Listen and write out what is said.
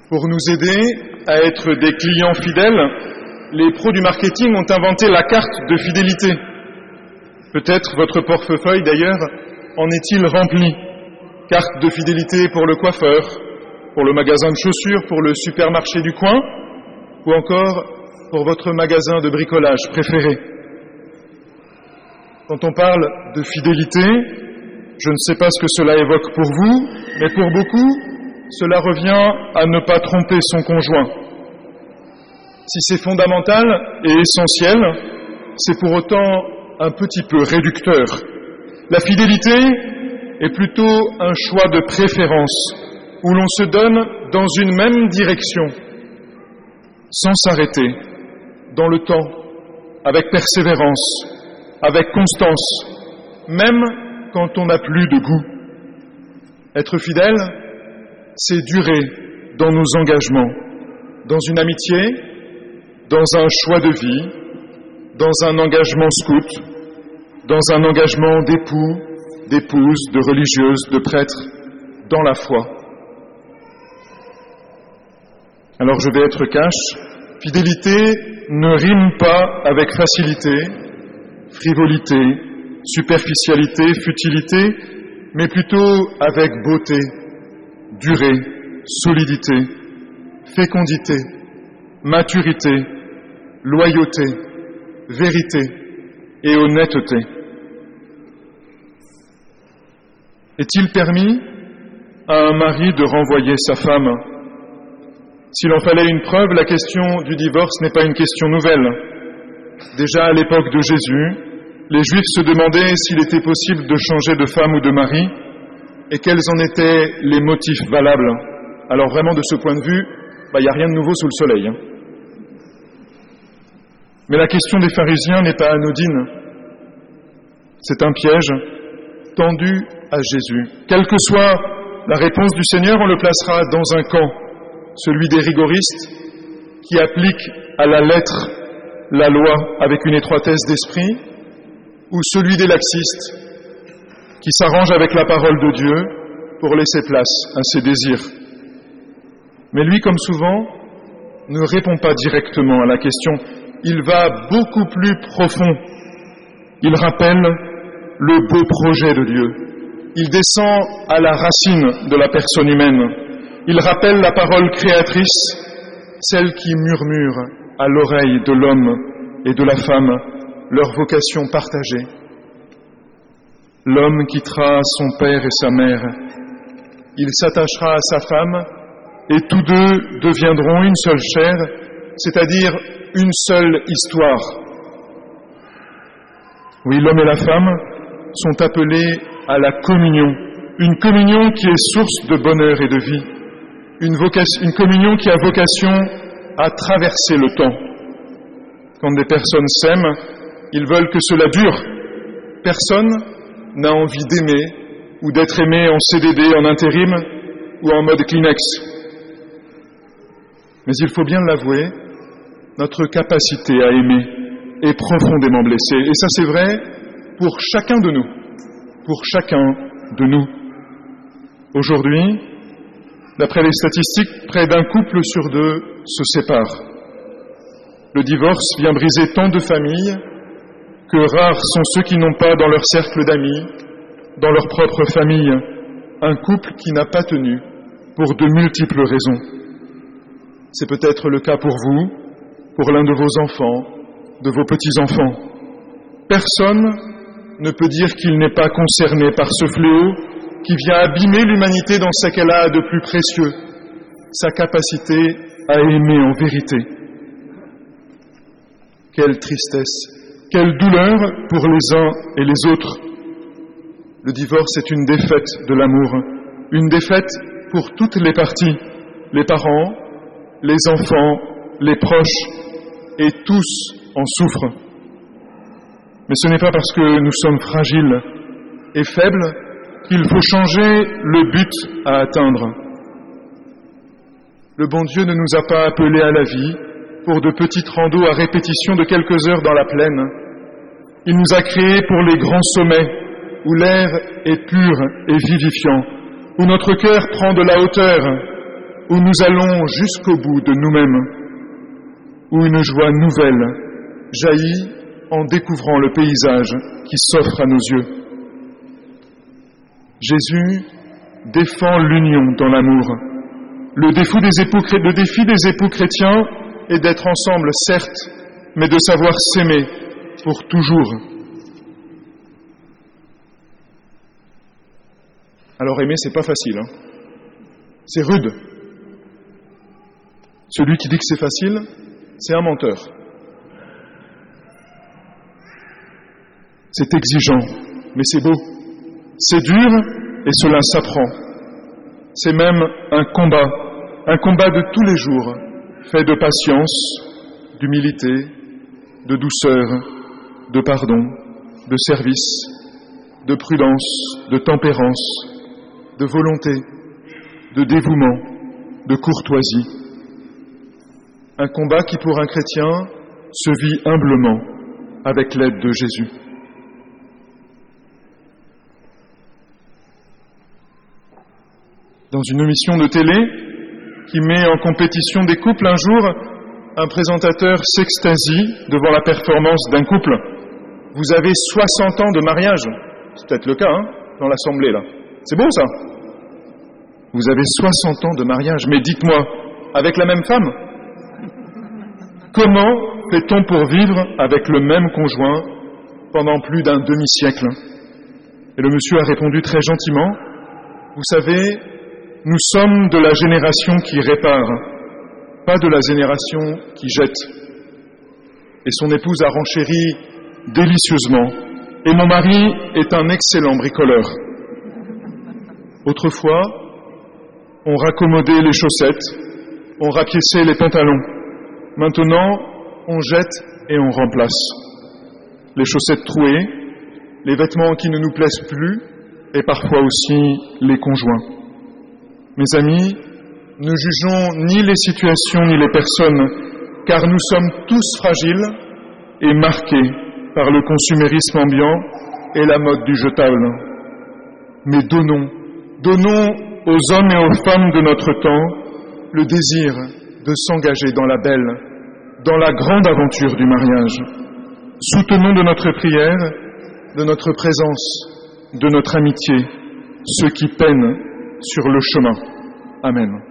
Pour nous aider à être des clients fidèles, les pros du marketing ont inventé la carte de fidélité. Peut-être votre portefeuille d'ailleurs en est-il rempli. Carte de fidélité pour le coiffeur, pour le magasin de chaussures, pour le supermarché du coin, ou encore pour votre magasin de bricolage préféré. Quand on parle de fidélité, je ne sais pas ce que cela évoque pour vous, mais pour beaucoup, cela revient à ne pas tromper son conjoint. Si c'est fondamental et essentiel, c'est pour autant un petit peu réducteur. La fidélité est plutôt un choix de préférence, où l'on se donne dans une même direction, sans s'arrêter, dans le temps, avec persévérance, avec constance, même quand on n'a plus de goût. Être fidèle, c'est durer dans nos engagements, dans une amitié, dans un choix de vie, dans un engagement scout, dans un engagement d'époux, d'épouse, de religieuse, de prêtre, dans la foi. Alors je vais être cash, fidélité ne rime pas avec facilité, frivolité, superficialité, futilité, mais plutôt avec beauté, durée, solidité, fécondité, maturité, loyauté, vérité et honnêteté. Est-il permis à un mari de renvoyer sa femme ? S'il en fallait une preuve, la question du divorce n'est pas une question nouvelle. Déjà à l'époque de Jésus, les Juifs se demandaient s'il était possible de changer de femme ou de mari et quels en étaient les motifs valables. Alors vraiment, de ce point de vue, il n'y a rien de nouveau sous le soleil. Mais la question des pharisiens n'est pas anodine. C'est un piège tendu à Jésus. Quelle que soit la réponse du Seigneur, on le placera dans un camp, celui des rigoristes qui appliquent à la lettre la loi avec une étroitesse d'esprit, ou celui des laxistes qui s'arrangent avec la parole de Dieu pour laisser place à ses désirs. Mais lui, comme souvent, ne répond pas directement à la question. Il va beaucoup plus profond. Il rappelle le beau projet de Dieu. Il descend à la racine de la personne humaine. Il rappelle la parole créatrice, celle qui murmure à l'oreille de l'homme et de la femme leur vocation partagée. L'homme quittera son père et sa mère. Il s'attachera à sa femme et tous deux deviendront une seule chair, c'est-à-dire une seule histoire. Oui, l'homme et la femme sont appelés à la communion, une communion qui est source de bonheur et de vie, une communion qui a vocation à traverser le temps. Quand des personnes s'aiment, ils veulent que cela dure. Personne n'a envie d'aimer ou d'être aimé en CDD, en intérim ou en mode Kleenex. Mais il faut bien l'avouer, notre capacité à aimer est profondément blessée. Et ça, c'est vrai pour chacun de nous. Pour chacun de nous. Aujourd'hui, d'après les statistiques, près d'un couple sur deux se sépare. Le divorce vient briser tant de familles que rares sont ceux qui n'ont pas dans leur cercle d'amis, dans leur propre famille, un couple qui n'a pas tenu pour de multiples raisons. C'est peut-être le cas pour vous, pour l'un de vos enfants, de vos petits-enfants. Personne ne peut dire qu'il n'est pas concerné par ce fléau qui vient abîmer l'humanité dans ce qu'elle a de plus précieux, sa capacité à aimer en vérité. Quelle tristesse, quelle douleur pour les uns et les autres. Le divorce est une défaite de l'amour, une défaite pour toutes les parties, les parents, les enfants, les proches, et tous en souffrent. Mais ce n'est pas parce que nous sommes fragiles et faibles qu'il faut changer le but à atteindre. Le bon Dieu ne nous a pas appelés à la vie pour de petites randos à répétition de quelques heures dans la plaine. Il nous a créés pour les grands sommets, où l'air est pur et vivifiant, où notre cœur prend de la hauteur, où nous allons jusqu'au bout de nous-mêmes, où une joie nouvelle jaillit en découvrant le paysage qui s'offre à nos yeux. Jésus défend l'union dans l'amour. Le défi des époux chrétiens est d'être ensemble, certes, mais de savoir s'aimer pour toujours. Alors aimer, c'est pas facile, hein. C'est rude. Celui qui dit que c'est facile, c'est un menteur. C'est exigeant, mais c'est beau. C'est dur, et cela s'apprend. C'est même un combat de tous les jours, fait de patience, d'humilité, de douceur, de pardon, de service, de prudence, de tempérance, de volonté, de dévouement, de courtoisie. Un combat qui, pour un chrétien, se vit humblement avec l'aide de Jésus. Dans une émission de télé qui met en compétition des couples, un jour, un présentateur s'extasie devant la performance d'un couple. Vous avez 60 ans de mariage. C'est peut-être le cas, hein, dans l'assemblée, là. C'est beau, ça. Vous avez 60 ans de mariage, mais dites-moi, avec la même femme? Comment fait-on pour vivre avec le même conjoint pendant plus d'un demi-siècle? Et le monsieur a répondu très gentiment, vous savez, nous sommes de la génération qui répare, pas de la génération qui jette. Et son épouse a renchéri délicieusement. Et mon mari est un excellent bricoleur. Autrefois, on raccommodait les chaussettes, on rapiéçait les pantalons. Maintenant, on jette et on remplace. Les chaussettes trouées, les vêtements qui ne nous plaisent plus, et parfois aussi les conjoints. Mes amis, ne jugeons ni les situations ni les personnes, car nous sommes tous fragiles et marqués par le consumérisme ambiant et la mode du jetable. Mais donnons aux hommes et aux femmes de notre temps le désir de s'engager dans la belle, dans la grande aventure du mariage. Soutenons de notre prière, de notre présence, de notre amitié, ceux qui peinent sur le chemin. Amen.